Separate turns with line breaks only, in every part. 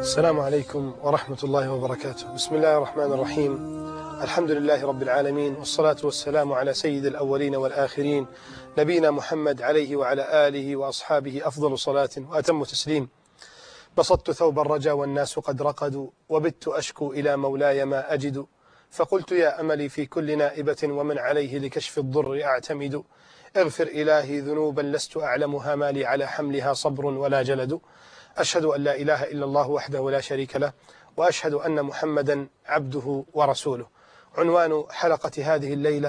السلام عليكم ورحمة الله وبركاته. بسم الله الرحمن الرحيم. الحمد لله رب العالمين، والصلاة والسلام على سيد الأولين والآخرين نبينا محمد عليه وعلى آله وأصحابه أفضل صلاة وأتم تسليم. بسطت ثوب الرجا والناس قد رقدوا، وبت أشكو إلى مولاي ما أجد، فقلت يا أملي في كل نائبة ومن عليه لكشف الضر أعتمد. اغفر إلهي ذنوبا لست أعلمها، ما لي على حملها صبر ولا جلد. أشهد أن لا إله إلا الله وحده لا شريك له، وأشهد أن محمدا عبده ورسوله. عنوان حلقة هذه الليلة: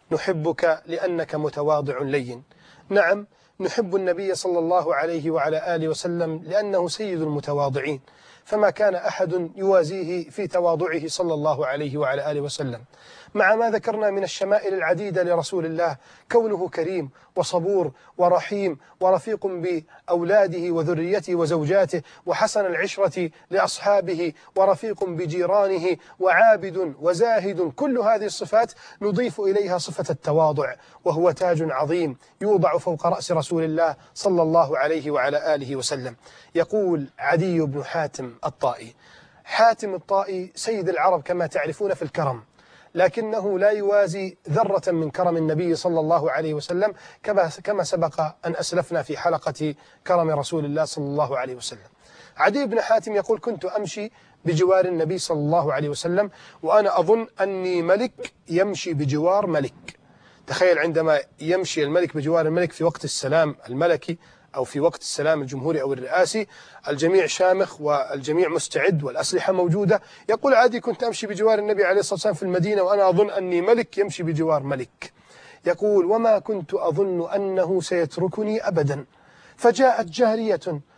نحبك لأنك متواضع لين. نعم، نحب النبي صلى الله عليه وعلى آله وسلم لأنه سيد المتواضعين، فما كان أحد يوازيه في تواضعه صلى الله عليه وعلى آله وسلم. مع ما ذكرنا من الشمائل العديدة لرسول الله، كونه كريم وصبور ورحيم ورفيق بأولاده وذريته وزوجاته، وحسن العشرة لأصحابه، ورفيق بجيرانه، وعابد وزاهد، كل هذه الصفات نضيف إليها صفة التواضع، وهو تاج عظيم يوضع فوق رأس رسول الله صلى الله عليه وعلى آله وسلم. يقول عدي بن حاتم الطائي: حاتم الطائي سيد العرب كما تعرفون في الكرم، لكنه لا يوازي ذرة من كرم النبي صلى الله عليه وسلم، كما سبق أن أسلفنا في حلقة كرم رسول الله صلى الله عليه وسلم. عدي بن حاتم يقول: كنت أمشي بجوار النبي صلى الله عليه وسلم وأنا أظن أني ملك يمشي بجوار ملك. تخيل عندما يمشي الملك بجوار الملك في وقت السلام الملكي أو في وقت السلام الجمهوري أو الرئاسي، الجميع شامخ والجميع مستعد والأسلحة موجودة. يقول عادي: كنت أمشي بجوار النبي عليه الصلاة والسلام في المدينة وأنا أظن أني ملك يمشي بجوار ملك. يقول: وما كنت أظن أنه سيتركني أبدا، فجاءت جارية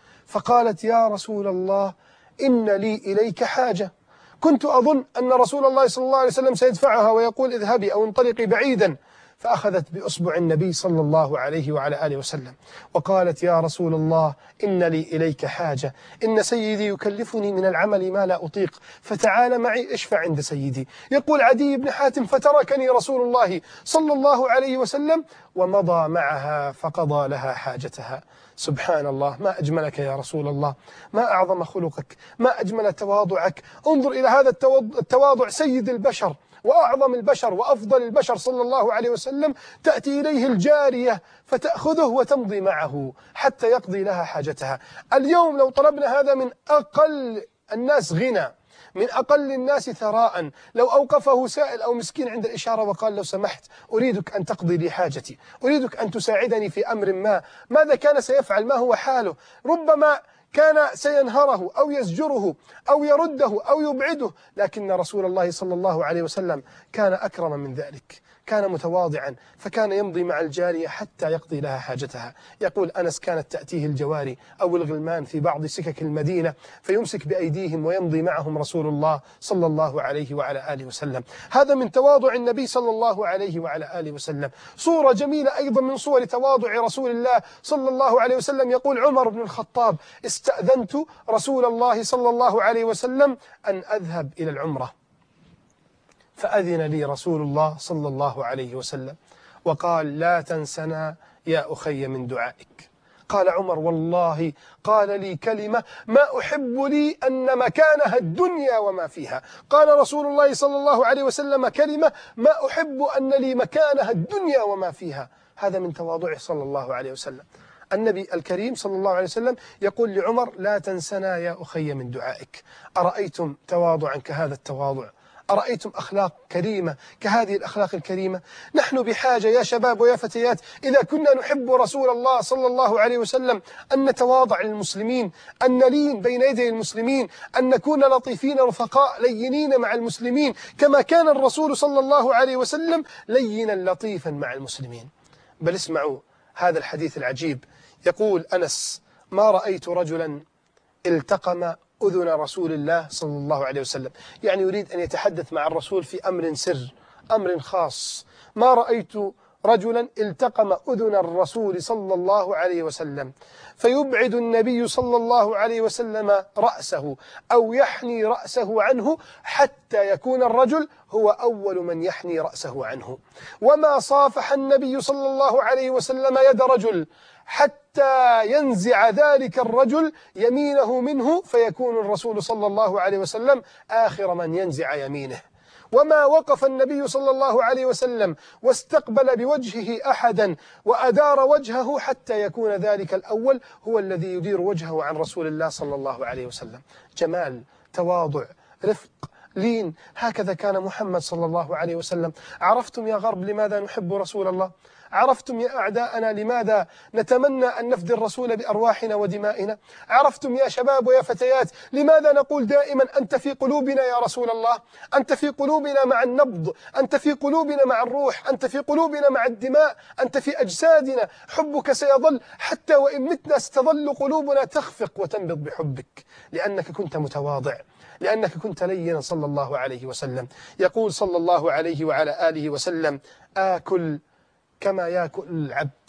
فقالت: يا رسول الله، إن لي إليك حاجة. كنت أظن أن رسول الله صلى الله عليه وسلم سيدفعها ويقول: اذهبي أو انطلقي بعيدا، فأخذت بأصبع النبي صلى الله عليه وعلى آله وسلم وقالت: يا رسول الله، إن لي إليك حاجة، إن سيدي يكلفني من العمل ما لا أطيق، فتعال معي اشفع عند سيدي. يقول عدي بن حاتم: فتركني رسول الله صلى الله عليه وسلم ومضى معها فقضى لها حاجتها. سبحان الله، ما أجملك يا رسول الله، ما أعظم خلقك، ما أجمل تواضعك. انظر إلى هذا التواضع، سيد البشر وأعظم البشر وأفضل البشر صلى الله عليه وسلم، تأتي إليه الجارية فتأخذه وتمضي معه حتى يقضي لها حاجتها. اليوم لو طلبنا هذا من أقل الناس غنى، من أقل الناس ثراء، لو أوقفه سائل أو مسكين عند الإشارة وقال: لو سمحت أريدك أن تقضي لي حاجتي، أريدك أن تساعدني في أمر ما، ماذا كان سيفعل؟ ما هو حاله؟ ربما كان سينهره أو يزجره أو يرده أو يبعده، لكن رسول الله صلى الله عليه وسلم كان أكرم من ذلك، كان متواضعا، فكان يمضي مع الجارية حتى يقضي لها حاجتها. يقول أنس: كانت تأتيه الجواري أو الغلمان في بعض سكك المدينة فيمسك بأيديهم ويمضي معهم رسول الله صلى الله عليه وعلى آله وسلم. هذا من تواضع النبي صلى الله عليه وعلى آله وسلم. صورة جميلة أيضا من صور تواضع رسول الله صلى الله عليه وسلم. يقول عمر بن الخطاب: استأذنت رسول الله صلى الله عليه وسلم أن أذهب إلى العمرة، فأذن لي رسول الله صلى الله عليه وسلم وقال: لا تنسنا يا أخي من دعائك. قال عمر: والله قال لي كلمة ما أحب لي أن مكانها الدنيا وما فيها. قال رسول الله صلى الله عليه وسلم كلمة ما أحب أن لي مكانها الدنيا وما فيها. هذا من تواضعه صلى الله عليه وسلم. النبي الكريم صلى الله عليه وسلم يقول لعمر: لا تنسنا يا أخي من دعائك. أرأيتم تواضعا كهذا التواضع؟ أرأيتم أخلاق كريمة كهذه الأخلاق الكريمة؟ نحن بحاجة يا شباب ويا فتيات، إذا كنا نحب رسول الله صلى الله عليه وسلم، أن نتواضع للمسلمين، أن نلين بين يدي المسلمين، أن نكون لطيفين رفقاء لينين مع المسلمين، كما كان الرسول صلى الله عليه وسلم لينا لطيفا مع المسلمين. بل اسمعوا هذا الحديث العجيب. يقول أنس: ما رأيت رجلا التقم أذن رسول الله صلى الله عليه وسلم، يعني يريد أن يتحدث مع الرسول في أمر سر، أمر خاص. ما رأيت رجلا التقم أذن الرسول صلى الله عليه وسلم، فيبعد النبي صلى الله عليه وسلم رأسه أو يحني رأسه عنه حتى يكون الرجل هو أول من يحني رأسه عنه. وما صافح النبي صلى الله عليه وسلم يد رجل حتى ينزع ذلك الرجل يمينه منه، فيكون الرسول صلى الله عليه وسلم آخر من ينزع يمينه. وما وقف النبي صلى الله عليه وسلم واستقبل بوجهه أحدا وأدار وجهه حتى يكون ذلك الأول هو الذي يدير وجهه عن رسول الله صلى الله عليه وسلم. جمال، تواضع، رفق، لين، هكذا كان محمد صلى الله عليه وسلم. عرفتم يا غرب لماذا نحب رسول الله؟ عرفتم يا أعداءنا لماذا نتمنى أن نفدي الرسول بأرواحنا ودمائنا؟ عرفتم يا شباب ويا فتيات لماذا نقول دائما أنت في قلوبنا يا رسول الله؟ أنت في قلوبنا مع النبض، أنت في قلوبنا مع الروح، أنت في قلوبنا مع الدماء، أنت في أجسادنا. حبك سيظل حتى وإن متنا ستظل قلوبنا تخفق وتنبض بحبك، لأنك كنت متواضع، لأنك كنت لينا صلى الله عليه وسلم. يقول صلى الله عليه وعلى آله وسلم: آكل كما يأكل العبد،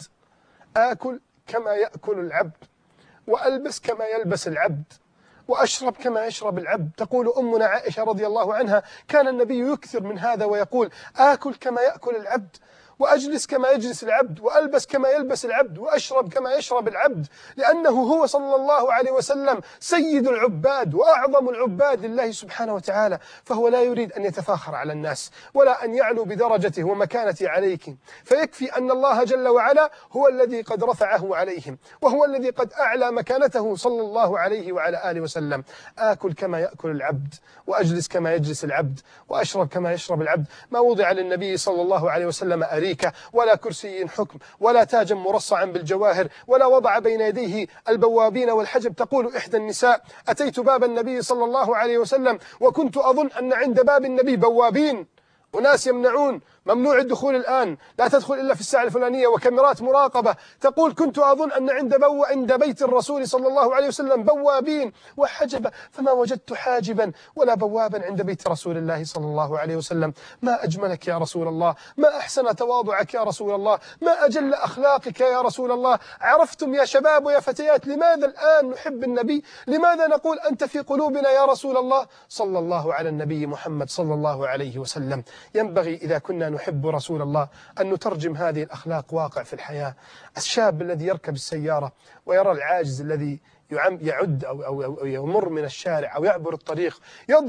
آكل كما يأكل العبد، وألبس كما يلبس العبد، وأشرب كما يشرب العبد. تقول أمنا عائشة رضي الله عنها: كان النبي يكثر من هذا ويقول: آكل كما يأكل العبد، وأجلس كما يجلس العبد، وألبس كما يلبس العبد، وأشرب كما يشرب العبد، لأنه هو صلى الله عليه وسلم سيد العباد وأعظم العباد لله سبحانه وتعالى. فهو لا يريد أن يتفاخر على الناس ولا أن يعلو بدرجته ومكانته عليك، فيكفي أن الله جل وعلا هو الذي قد رفعه عليهم، وهو الذي قد أعلى مكانته صلى الله عليه وعلى آله وسلم. آكل كما يأكل العبد، وأجلس كما يجلس العبد، وأشرب كما يشرب العبد. ما وضع للنبي صلى الله عليه وسلم أريكة ولا كرسي حكم ولا تاجا مرصعا بالجواهر، ولا وضع بين يديه البوابين والحجب. تقول إحدى النساء: أتيت باب النبي صلى الله عليه وسلم وكنت أظن أن عند باب النبي بوابين، وناس يمنعون، ممنوع الدخول الآن، لا تدخل إلا في الساعة الفلانية، وكاميرات مراقبة. تقول: كنت أظن أن عند بيت الرسول صلى الله عليه وسلم بوابين وحجبة، فما وجدت حاجبا ولا بوابا عند بيت رسول الله صلى الله عليه وسلم. ما أجملك يا رسول الله، ما أحسن تواضعك يا رسول الله، ما أجل أخلاقك يا رسول الله. عرفتم يا شباب ويا فتيات لماذا الآن نحب النبي؟ لماذا نقول أنت في قلوبنا يا رسول الله؟ صلى الله على النبي محمد صلى الله عليه وسلم. ينبغي إذا كنا نحب رسول الله أن نترجم هذه الأخلاق واقع في الحياة. الشاب الذي يركب السيارة ويرى العاجز الذي يعد أو يمر من الشارع أو يعبر الطريق،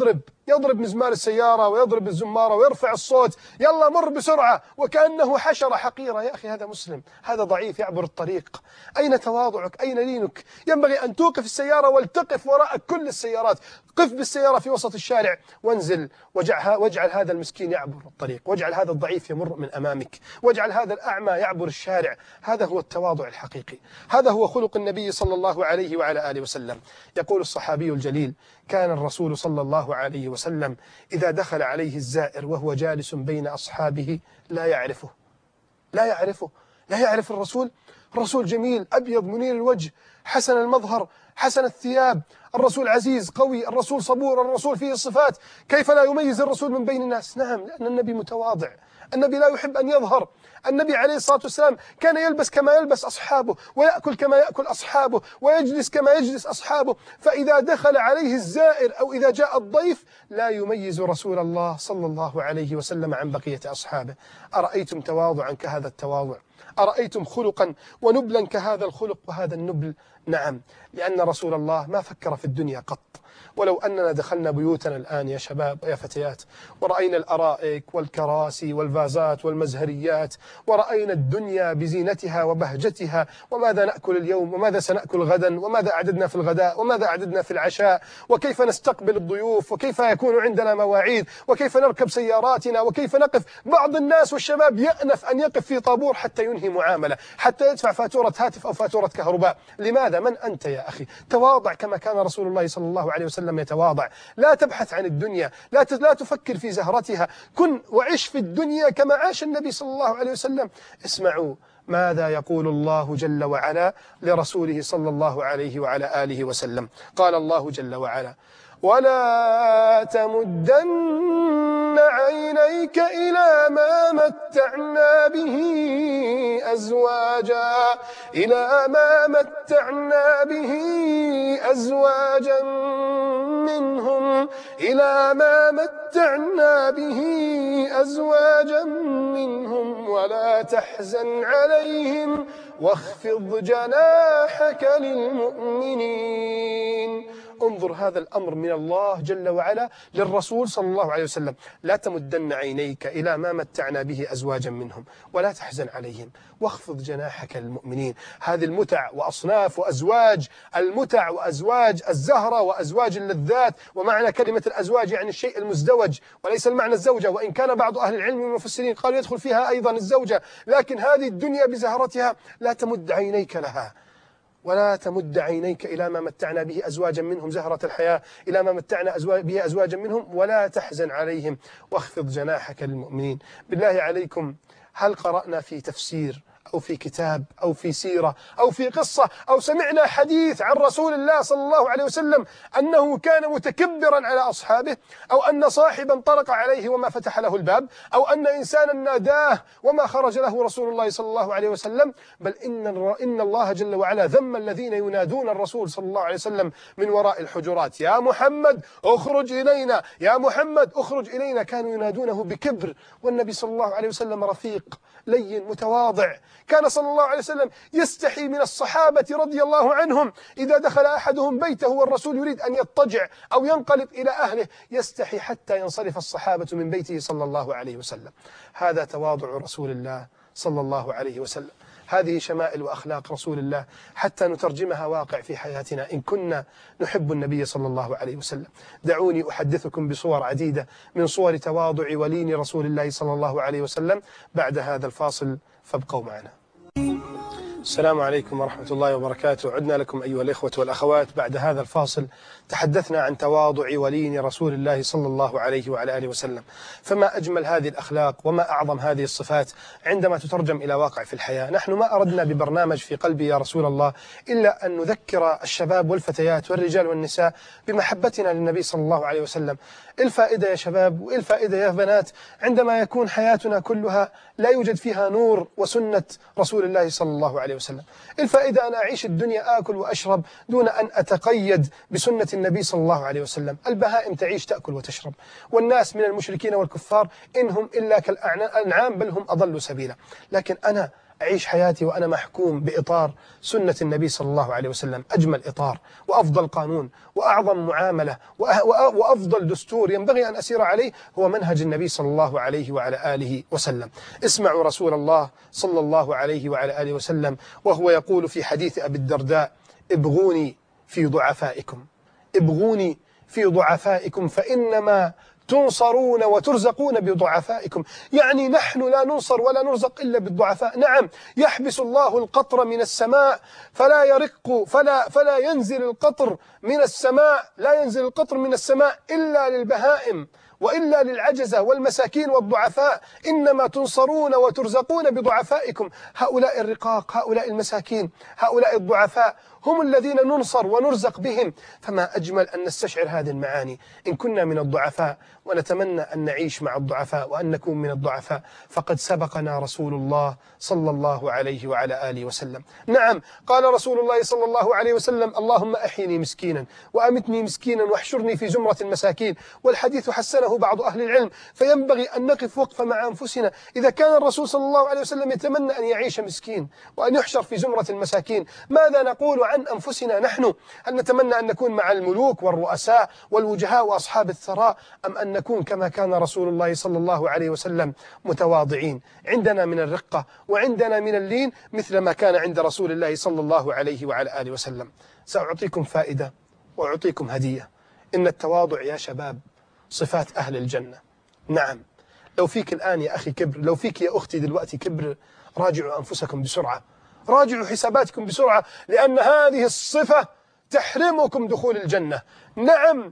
يضرب مزمار السيارة ويضرب الزمارة ويرفع الصوت: يلا مر بسرعة، وكأنه حشرة حقيرة. يا أخي هذا مسلم، هذا ضعيف يعبر الطريق. أين تواضعك؟ أين لينك؟ ينبغي أن توقف السيارة ولتقف وراء كل السيارات. قف بالسيارة في وسط الشارع وانزل، واجعل هذا المسكين يعبر الطريق، واجعل هذا الضعيف يمر من أمامك، واجعل هذا الأعمى يعبر الشارع. هذا هو التواضع الحقيقي، هذا هو خلق النبي صلى الله عليه وعلى آله وسلم. يقول الصحابي الجليل: كان الرسول صلى الله عليه وسلم إذا دخل عليه الزائر وهو جالس بين أصحابه لا يعرف الرسول. الرسول جميل، أبيض، منير الوجه، حسن المظهر، حسن الثياب. الرسول عزيز قوي، الرسول صبور، الرسول فيه الصفات. كيف لا يميز الرسول من بين الناس؟ نعم، لأن النبي متواضع، النبي لا يحب أن يظهر. النبي عليه الصلاة والسلام كان يلبس كما يلبس أصحابه، ويأكل كما يأكل أصحابه، ويجلس كما يجلس أصحابه. فإذا دخل عليه الزائر أو إذا جاء الضيف لا يميز رسول الله صلى الله عليه وسلم عن بقية أصحابه. أرأيتم تواضعا كهذا التواضع؟ أرأيتم خلقا ونبلا كهذا الخلق وهذا النبل؟ نعم، لأن رسول الله ما فكر في الدنيا قط. ولو أننا دخلنا بيوتنا الآن يا شباب ويا فتيات ورأينا الأرائك والكراسي والفازات والمزهريات، ورأينا الدنيا بزينتها وبهجتها، وماذا نأكل اليوم وماذا سنأكل غدا، وماذا أعددنا في الغداء وماذا أعددنا في العشاء، وكيف نستقبل الضيوف، وكيف يكون عندنا مواعيد، وكيف نركب سياراتنا، وكيف نقف. بعض الناس والشباب يأنف أن يقف في طابور حتى ينهي معاملة، حتى يدفع فاتورة هاتف أو فاتورة كهرباء. لماذا؟ من أنت يا أخي؟ تواضع كما كان رسول الله صلى الله عليه وسلم يتواضع. لا تبحث عن الدنيا، لا تفكر في زهرتها، كن وعش في الدنيا كما عاش النبي صلى الله عليه وسلم. اسمعوا ماذا يقول الله جل وعلا لرسوله صلى الله عليه وعلى آله وسلم. قال الله جل وعلا: ولا تمدن عينيك إلى ما متعنا به أزواجا منهم ولا تحزن عليهم واخفض جناحك للمؤمنين. انظر هذا الأمر من الله جل وعلا للرسول صلى الله عليه وسلم: لا تمدن عينيك إلى ما متعنا به أزواجا منهم ولا تحزن عليهم واخفض جناحك للمؤمنين. هذه المتع وأصناف وأزواج المتع وأزواج الزهرة وأزواج اللذات، ومعنى كلمة الأزواج يعني الشيء المزدوج وليس المعنى الزوجة، وإن كان بعض أهل العلم والمفسرين قالوا يدخل فيها أيضا الزوجة، لكن هذه الدنيا بزهرتها لا تمد عينيك لها، ولا تمد عينيك إلى ما متعنا به أزواجا منهم، زهرة الحياة، إلى ما متعنا به أزواجا منهم ولا تحزن عليهم واخفض جناحك للمؤمنين. بالله عليكم، هل قرأنا في تفسير أو في كتاب أو في سيرة أو في قصة أو سمعنا حديث عن رسول الله صلى الله عليه وسلم أنه كان متكبرا على أصحابه، أو أن صاحبا طرق عليه وما فتح له الباب، أو أن إنسانا ناداه وما خرج له رسول الله صلى الله عليه وسلم؟ بل إن الله جل وعلا ذم الذين ينادون الرسول صلى الله عليه وسلم من وراء الحجرات: يا محمد اخرج إلينا، يا محمد اخرج إلينا. كانوا ينادونه بكبر، والنبي صلى الله عليه وسلم رفيق لين متواضع. كان صلى الله عليه وسلم يستحي من الصحابة رضي الله عنهم إذا دخل أحدهم بيته والرسول يريد أن يضطجع أو ينقلب إلى أهله، يستحي حتى ينصرف الصحابة من بيته صلى الله عليه وسلم. هذا تواضع رسول الله صلى الله عليه وسلم، هذه شمائل وأخلاق رسول الله حتى نترجمها واقع في حياتنا إن كنا نحب النبي صلى الله عليه وسلم. دعوني أحدثكم بصور عديدة من صور تواضع ولين رسول الله صلى الله عليه وسلم بعد هذا الفاصل، فابقوا معنا. السلام عليكم ورحمة الله وبركاته. عدنا لكم أيها الإخوة والأخوات بعد هذا الفاصل. تحدثنا عن تواضع ولين رسول الله صلى الله عليه وعلى آله وسلم، فما أجمل هذه الأخلاق وما أعظم هذه الصفات عندما تترجم إلى واقع في الحياة. نحن ما أردنا ببرنامج في قلبي يا رسول الله إلا أن نذكر الشباب والفتيات والرجال والنساء بمحبتنا للنبي صلى الله عليه وسلم. الفائدة يا شباب والفائدة يا بنات عندما يكون حياتنا كلها لا يوجد فيها نور وسنة رسول الله صلى الله عليه وسلم. الفائدة أن أعيش الدنيا آكل وأشرب دون أن أتقيد بسنة النبي صلى الله عليه وسلم. البهائم تعيش تأكل وتشرب، والناس من المشركين والكفار إنهم إلا كالأنعام بل هم أضل سبيلا. لكن أنا أعيش حياتي وأنا محكوم بإطار سنة النبي صلى الله عليه وسلم. أجمل إطار وأفضل قانون وأعظم معاملة وأفضل دستور ينبغي أن أسير عليه هو منهج النبي صلى الله عليه وعلى آله وسلم. اسمعوا رسول الله صلى الله عليه وعلى آله وسلم وهو يقول في حديث أبي الدرداء: ابغوني في ضعفائكم، ابغوني في ضعفائكم فإنما تنصرون وترزقون بضعفائكم. يعني نحن لا ننصر ولا نرزق إلا بالضعفاء. نعم، يحبس الله القطر من السماء فلا يرق فلا ينزل القطر من السماء، لا ينزل القطر من السماء إلا للبهائم وإلا للعجزة والمساكين والضعفاء. إنما تنصرون وترزقون بضعفائكم. هؤلاء الرقاق، هؤلاء المساكين، هؤلاء الضعفاء هم الذين ننصر ونرزق بهم. فما أجمل أن نستشعر هذه المعاني إن كنا من الضعفاء، ونتمنى أن نعيش مع الضعفاء وأن نكون من الضعفاء. فقد سبقنا رسول الله صلى الله عليه وعلى آله وسلم. نعم، قال رسول الله صلى الله عليه وسلم: اللهم أحيني مسكينا وأمتني مسكينا واحشرني في زمرة المساكين. والحديث حسنه بعض أهل العلم، فينبغي أن نقف وقفة مع أنفسنا. إذا كان الرسول صلى الله عليه وسلم يتمنى أن يعيش مسكين وأن يحشر في زمرة المساكين، ماذا نقول عن أنفسنا نحن؟ هل نتمنى أن نكون مع الملوك والرؤساء والوجهاء وأصحاب الثراء، أم أن نكون كما كان رسول الله صلى الله عليه وسلم متواضعين؟ عندنا من الرقة وعندنا من اللين مثل ما كان عند رسول الله صلى الله عليه وعلى آله وسلم. سأعطيكم فائدة وأعطيكم هدية. إن التواضع يا شباب صفات أهل الجنة. نعم، لو فيك الآن يا أخي كبر، لو فيك يا أختي دلوقتي كبر، راجعوا أنفسكم بسرعة، راجعوا حساباتكم بسرعة، لأن هذه الصفة تحرمكم دخول الجنة. نعم،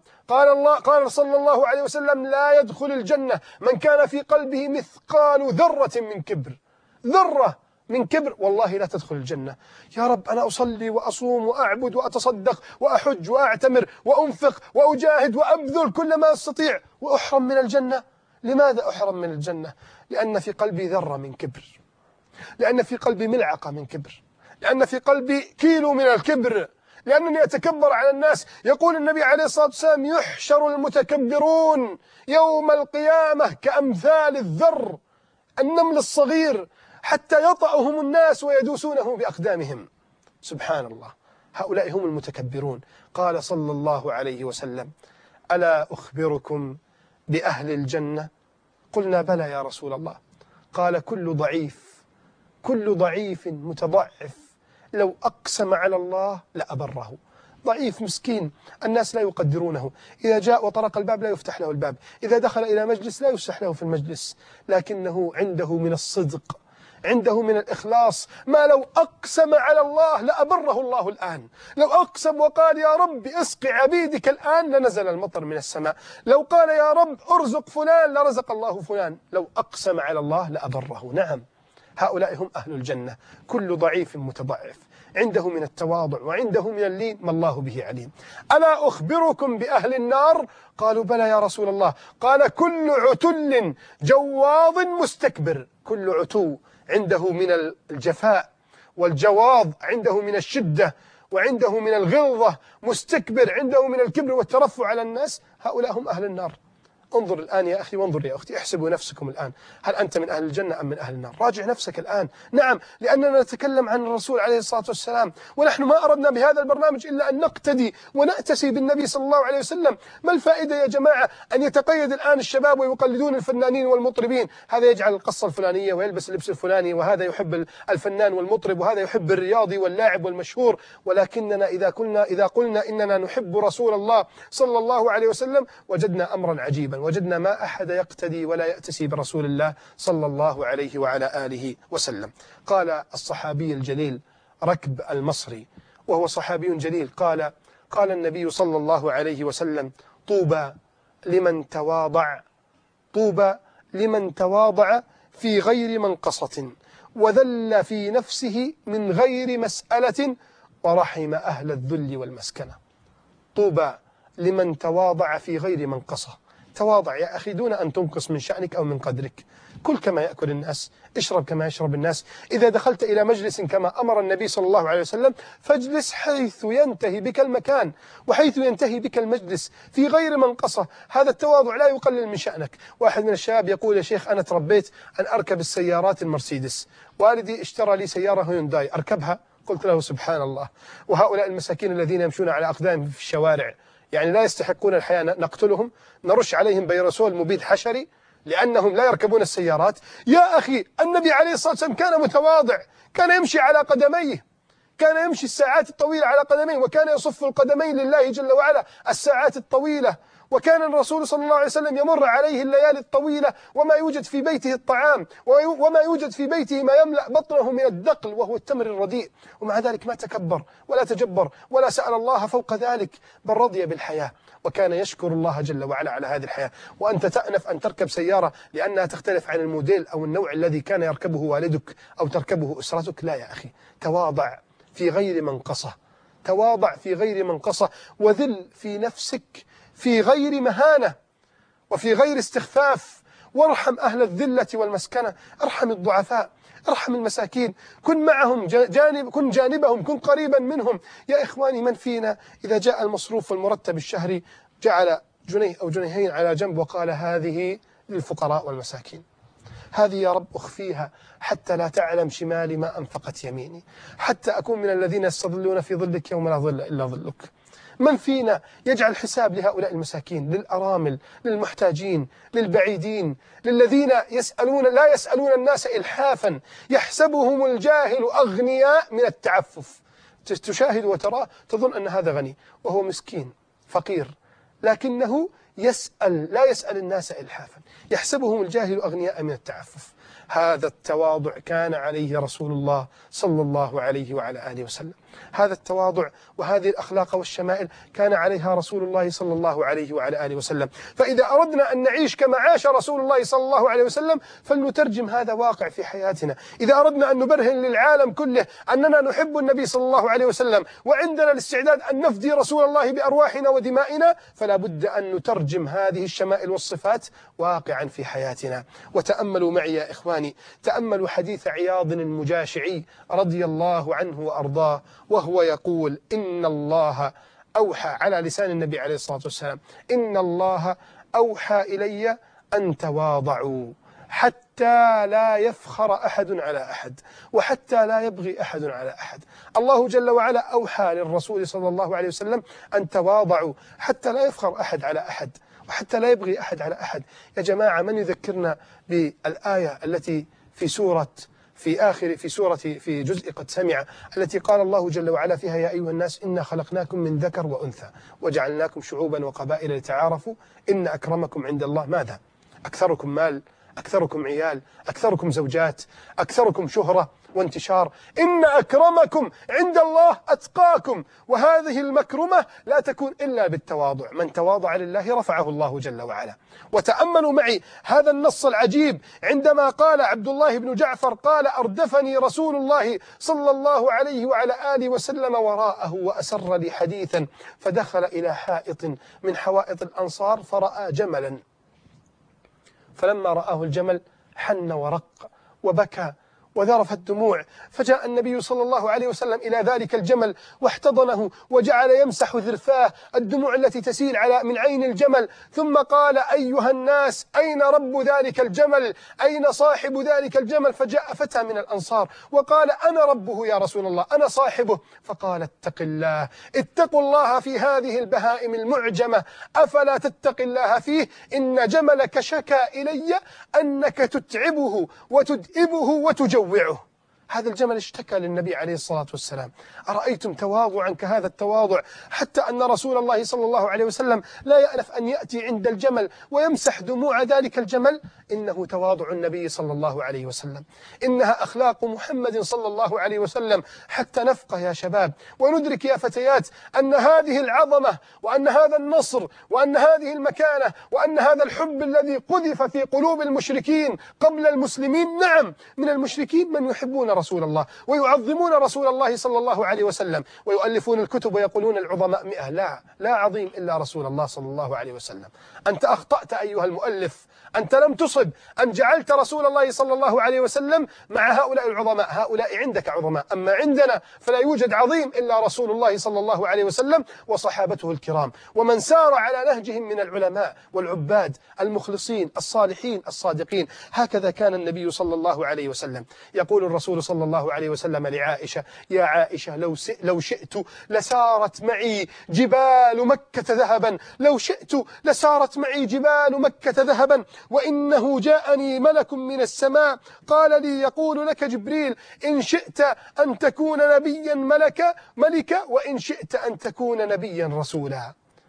قال صلى الله عليه وسلم: لا يدخل الجنة من كان في قلبه مثقال ذرة من كبر. ذرة من كبر والله لا تدخل الجنة. يا رب أنا أصلي وأصوم وأعبد وأتصدق وأحج وأعتمر وأنفق وأجاهد وأبذل كل ما أستطيع وأحرم من الجنة. لماذا أحرم من الجنة؟ لأن في قلبي ذرة من كبر، لأن في قلبي ملعقة من كبر، لأن في قلبي كيلو من الكبر، لأنني أتكبر على الناس. يقول النبي عليه الصلاة والسلام: يحشر المتكبرون يوم القيامة كأمثال الذر، النمل الصغير، حتى يطأهم الناس ويدوسونه بأقدامهم. سبحان الله، هؤلاء هم المتكبرون. قال صلى الله عليه وسلم: ألا أخبركم بأهل الجنة؟ قلنا: بلى يا رسول الله. قال: كل ضعيف متضعف لو أقسم على الله لأبره. ضعيف مسكين الناس لا يقدرونه، إذا جاء وطرق الباب لا يفتح له الباب، إذا دخل إلى مجلس لا يفسح له في المجلس، لكنه عنده من الصدق، عنده من الإخلاص ما لو أقسم على الله لأبره الله الآن. لو أقسم وقال: يا رب اسق عبيدك الآن، لنزل المطر من السماء. لو قال: يا رب ارزق فلان، لرزق الله فلان. لو أقسم على الله لأبره. نعم، هؤلاء هم أهل الجنة. كل ضعيف متضعف عنده من التواضع وعنده من اللين ما الله به عليم. ألا أخبركم بأهل النار؟ قالوا: بلى يا رسول الله. قال: كل عتل جواظ مستكبر. كل عتو عنده من الجفاء والجواظ، عنده من الشدة وعنده من الغلظة، مستكبر عنده من الكبر والترفع على الناس. هؤلاء هم أهل النار. انظر الآن يا أخي وانظر يا أختي، احسبوا نفسكم الآن، هل أنت من أهل الجنة أم من أهل النار؟ راجع نفسك الآن. نعم، لأننا نتكلم عن الرسول عليه الصلاة والسلام، ونحن ما أردنا بهذا البرنامج إلا أن نقتدي ونأتسي بالنبي صلى الله عليه وسلم. ما الفائدة يا جماعة أن يتقيد الآن الشباب ويقلدون الفنانين والمطربين؟ هذا يجعل القصة الفلانية ويلبس اللبس الفلاني، وهذا يحب الفنان والمطرب، وهذا يحب الرياضي واللاعب والمشهور. ولكننا إذا قلنا إننا نحب رسول الله صلى الله عليه وسلم وجدنا أمرا عجيبا، وجدنا ما أحد يقتدي ولا يأتسي برسول الله صلى الله عليه وعلى آله وسلم. قال الصحابي الجليل ركب المصري، وهو صحابي جليل، قال النبي صلى الله عليه وسلم: طوبى لمن تواضع في غير منقصة، وذل في نفسه من غير مسألة، ورحم أهل الذل والمسكنة. طوبى لمن تواضع في غير منقصة. تواضع يا أخي دون أن تنقص من شأنك أو من قدرك. كل كما يأكل الناس، اشرب كما يشرب الناس. إذا دخلت إلى مجلس كما أمر النبي صلى الله عليه وسلم فاجلس حيث ينتهي بك المكان وحيث ينتهي بك المجلس في غير منقصة. هذا التواضع لا يقلل من شأنك. واحد من الشباب يقول: يا شيخ أنا تربيت أن أركب السيارات المرسيدس، والدي اشترى لي سيارة هيونداي أركبها. قلت له: سبحان الله، وهؤلاء المساكين الذين يمشون على أقدامهم في الشوارع يعني لا يستحقون الحياة، نقتلهم، نرش عليهم بيرسول مبيد حشري لأنهم لا يركبون السيارات؟ يا أخي النبي عليه الصلاة والسلام كان متواضع، كان يمشي على قدميه، كان يمشي الساعات الطويلة على قدميه، وكان يصف القدمين لله جل وعلا الساعات الطويلة. وكان الرسول صلى الله عليه وسلم يمر عليه الليالي الطويلة وما يوجد في بيته الطعام، وما يوجد في بيته ما يملأ بطنه من الدقل وهو التمر الرديء، ومع ذلك ما تكبر ولا تجبر ولا سأل الله فوق ذلك، بل رضي بالحياة، وكان يشكر الله جل وعلا على هذه الحياة. وأنت تأنف أن تركب سيارة لأنها تختلف عن الموديل أو النوع الذي كان يركبه والدك أو تركبه أسرتك. لا يا أخي، تواضع في غير منقصة، تواضع في غير منقصة، وذل في نفسك في غير مهانة وفي غير استخفاف، وارحم أهل الذلة والمسكنة، ارحم الضعفاء، ارحم المساكين، كن معهم كن جانبهم، كن قريبا منهم. يا إخواني، من فينا إذا جاء المصروف والمرتب الشهري جعل جنيه أو جنيهين على جنب وقال: هذه للفقراء والمساكين، هذه يا رب أخفيها حتى لا تعلم شمالي ما أنفقت يميني، حتى أكون من الذين يستظلون في ظلك يوم لا ظل إلا ظلك. من فينا يجعل حساب لهؤلاء المساكين، للأرامل، للمحتاجين، للبعيدين، للذين لا يسألون الناس إلحافا، يحسبهم الجاهل أغنياء من التعفف. تشاهد وتراه تظن أن هذا غني وهو مسكين فقير، لكنه لا يسأل الناس إلحافا، يحسبهم الجاهل أغنياء من التعفف. هذا التواضع كان عليه رسول الله صلى الله عليه وعلى آله وسلم. هذا التواضع وهذه الأخلاق والشمائل كان عليها رسول الله صلى الله عليه وعلى آله وسلم. فإذا أردنا أن نعيش كما عاش رسول الله صلى الله عليه وسلم فلنترجم هذا واقع في حياتنا. إذا أردنا أن نبرهن للعالم كله أننا نحب النبي صلى الله عليه وسلم وعندنا الاستعداد أن نفدي رسول الله بأرواحنا ودمائنا، فلا بد أن نترجم هذه الشمائل والصفات واقعا في حياتنا. وتأملوا معي يا إخواني، تأملوا حديث عياض المجاشعي رضي الله عنه وأرضاه، وهو يقول: إن الله أوحى، على لسان النبي عليه الصلاة والسلام، إن الله أوحى إلي أن تواضعوا حتى لا يفخر أحد على أحد وحتى لا يبغي أحد على أحد. الله جل وعلا أوحى للرسول صلى الله عليه وسلم أن تواضعوا حتى لا يفخر أحد على أحد وحتى لا يبغي أحد على أحد. يا جماعة، من يذكرنا بالآية التي في سورة في جزء قد سمع، التي قال الله جل وعلا فيها: يا أيها الناس إنا خلقناكم من ذكر وأنثى وجعلناكم شعوبا وقبائل لتعارفوا إن أكرمكم عند الله ماذا؟ أكثركم مال، أكثركم عيال، أكثركم زوجات، أكثركم شهرة وانتشار. إن أكرمكم عند الله أتقاكم. وهذه المكرمة لا تكون إلا بالتواضع. من تواضع لله رفعه الله جل وعلا. وتأملوا معي هذا النص العجيب عندما قال عبد الله بن جعفر: قال: أردفني رسول الله صلى الله عليه وعلى آله وسلم وراءه وأسر لي حديثا، فدخل إلى حائط من حوائط الأنصار فرأى جملا، فلما رآه الجمل حن ورق وبكى وذرف الدموع، فجاء النبي صلى الله عليه وسلم إلى ذلك الجمل واحتضنه وجعل يمسح ذرفاه الدموع التي تسيل من عين الجمل، ثم قال: أيها الناس، أين رب ذلك الجمل؟ أين صاحب ذلك الجمل؟ فجاء فتى من الأنصار وقال: أنا ربه يا رسول الله، أنا صاحبه. فقال: اتق الله، اتقوا الله في هذه البهائم المعجمة، أفلا تتق الله فيه؟ إن جملك شكى إلي أنك تتعبه وتدئبه وتجوعه. هذا الجمل اشتكى للنبي عليه الصلاة والسلام. أرأيتم تواضعا كهذا التواضع، حتى أن رسول الله صلى الله عليه وسلم لا يألف أن يأتي عند الجمل ويمسح دموع ذلك الجمل. إنه تواضع النبي صلى الله عليه وسلم، إنها أخلاق محمد صلى الله عليه وسلم، حتى نفقه يا شباب وندرك يا فتيات أن هذه العظمة وأن هذا النصر وأن هذه المكانة وأن هذا الحب الذي قذف في قلوب المشركين قبل المسلمين. نعم، من المشركين من يحبون رسول الله ويعظمون رسول الله صلى الله عليه وسلم ويؤلفون الكتب ويقولون العظماء 100. لا عظيم إلا رسول الله صلى الله عليه وسلم. أنت أخطأت أيها المؤلف، أنت لم تصب أن جعلت رسول الله صلى الله عليه وسلم مع هؤلاء العظماء. هؤلاء عندك عظماء، أما عندنا فلا يوجد عظيم إلا رسول الله صلى الله عليه وسلم وصحابته الكرام ومن سار على نهجهم من العلماء والعباد المخلصين الصالحين الصادقين. هكذا كان النبي صلى الله عليه وسلم. يقول الرسول صلى الله عليه وسلم لعائشة: يا عائشة، لو شئت لسارت معي جبال مكة ذهبا، لو شئت لسارت معي جبال مكة ذهبا، وإنه جاءني ملك من السماء قال لي: يقول لك جبريل إن شئت أن تكون نبيا ملكا وإن شئت أن تكون نبيا رسولا.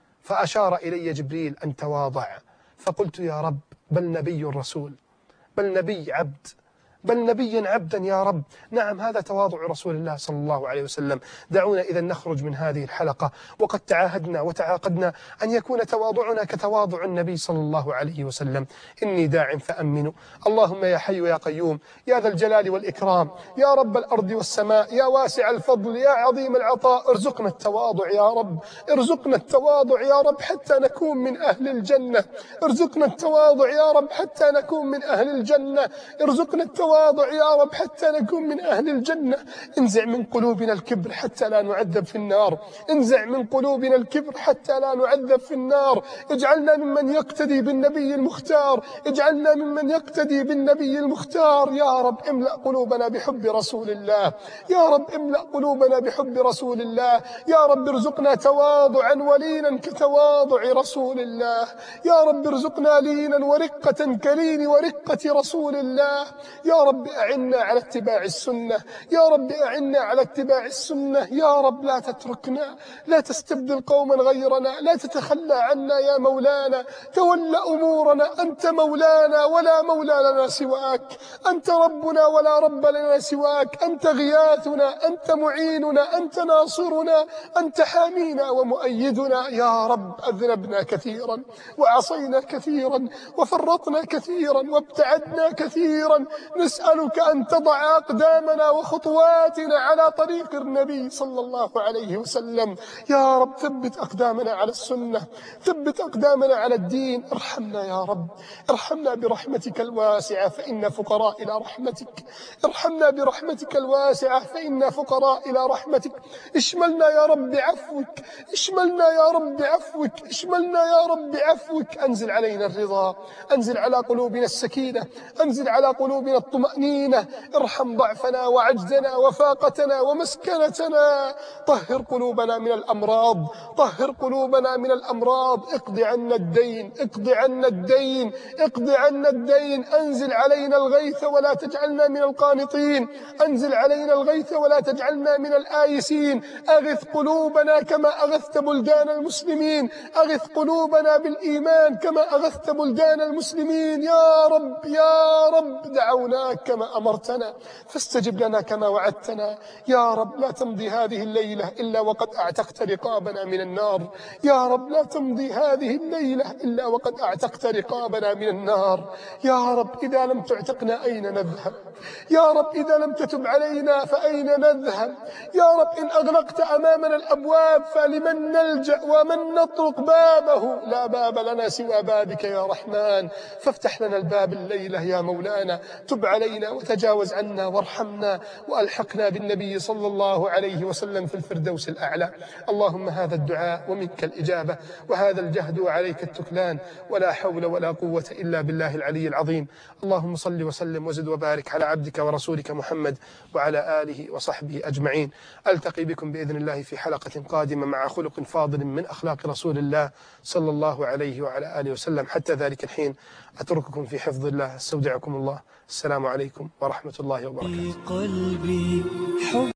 فأشار إلي جبريل أن تواضع، فقلت: يا رب، بل نبي رسول، بل نبي عبد، بل نبيا عبدا يا رب. نعم، هذا تواضع رسول الله صلى الله عليه وسلم. دعونا إذا نخرج من هذه الحلقة وقد تعاهدنا وتعاقدنا أن يكون تواضعنا كتواضع النبي صلى الله عليه وسلم. إني داع فأمنوا. اللهم يا حي يا قيوم يا ذا الجلال والإكرام يا رب الأرض والسماء يا واسع الفضل يا عظيم العطاء، ارزقنا التواضع يا رب، ارزقنا التواضع يا رب حتى نكون من أهل الجنة، ارزقنا التواضع يا رب حتى نكون من أهل الجنة، ارزقنا التواضع يا رب حتى نكون من أهل الجنة. انزع من قلوبنا الكبر حتى لا نعذب في النار، انزع من قلوبنا الكبر حتى لا نعذب في النار. اجعلنا ممن يقتدي بالنبي المختار، اجعلنا ممن يقتدي بالنبي المختار. يا رب املأ قلوبنا بحب رسول الله، يا رب املأ قلوبنا بحب رسول الله. يا رب ارزقنا تواضعا ولينا كتواضع رسول الله، يا رب ارزقنا لينا ورقة كلين ورقة رسول الله. يا رب أعنا على اتباع السنة، يا رب أعنا على اتباع السنة، يا رب لا تتركنا، لا تستبدل قوما غيرنا، لا تتخلى عنا يا مولانا، تول أمورنا، أنت مولانا ولا مولى لنا سواك، أنت ربنا ولا رب لنا سواك، أنت غياثنا، أنت معيننا، أنت ناصرنا، أنت حامينا ومؤيدنا. يا رب أذنبنا كثيرا وعصينا كثيرا وفرطنا كثيرا وابتعدنا كثيرا، نسألك أن تضع أقدامنا وخطواتنا على طريق النبي صلى الله عليه وسلم. يا رب ثبت أقدامنا على السنة، ثبت أقدامنا على الدين. ارحمنا يا رب، ارحمنا برحمتك الواسعة فإنا فقراء إلى رحمتك، ارحمنا برحمتك الواسعة فإنا فقراء إلى رحمتك. اشملنا يا رب بعفوك، اشملنا يا رب بعفوك، اشملنا يا رب بعفوك. أنزل علينا الرضا، أنزل على قلوبنا السكينة، أنزل على قلوبنا الطمأنينة. ارحم ضعفنا وعجزنا وفاقتنا ومسكنتنا. طهر قلوبنا من الأمراض، طهر قلوبنا من الأمراض. اقض عنا الدين، اقض عنا الدين، اقض عنا الدين. أنزل علينا الغيث ولا تجعلنا من القانطين، أنزل علينا الغيث ولا تجعلنا من الآيسين. أغث قلوبنا كما أغثت بلدان المسلمين، أغث قلوبنا بالإيمان كما أغثت بلدان المسلمين. يا رب يا رب دعوناك كما أمرتنا فاستجب لنا كما وعدتنا. يا رب لا تمضي هذه الليلة إلا وقد أعتقت رقابنا من النار، يا رب لا تمضي هذه الليلة إلا وقد أعتقت رقابنا من النار. يا رب إذا لم تعتقنا أين نذهب؟ يا رب إذا لم تتب علينا فأين نذهب؟ يا رب إن أغلقت أمامنا الأبواب فلمن نلجأ ومن نطرق بابه؟ لا باب لنا سوى بابك يا رحمن، فافتح لنا الباب الليلة يا مولانا. تب علينا وتجاوز عنا وارحمنا وألحقنا بالنبي صلى الله عليه وسلم في الفردوس الأعلى. اللهم هذا الدعاء ومنك الإجابة، وهذا الجهد وعليك التكلان، ولا حول ولا قوة إلا بالله العلي العظيم. اللهم صل وسلم وزد وبارك على عبدك ورسولك محمد وعلى آله وصحبه أجمعين. ألتقي بكم بإذن الله في حلقة قادمة مع خلق فاضل من أخلاق رسول الله صلى الله عليه وعلى آله وسلم. حتى ذلك الحين أترككم في حفظ الله، استودعكم الله. السلام عليكم ورحمة الله وبركاته.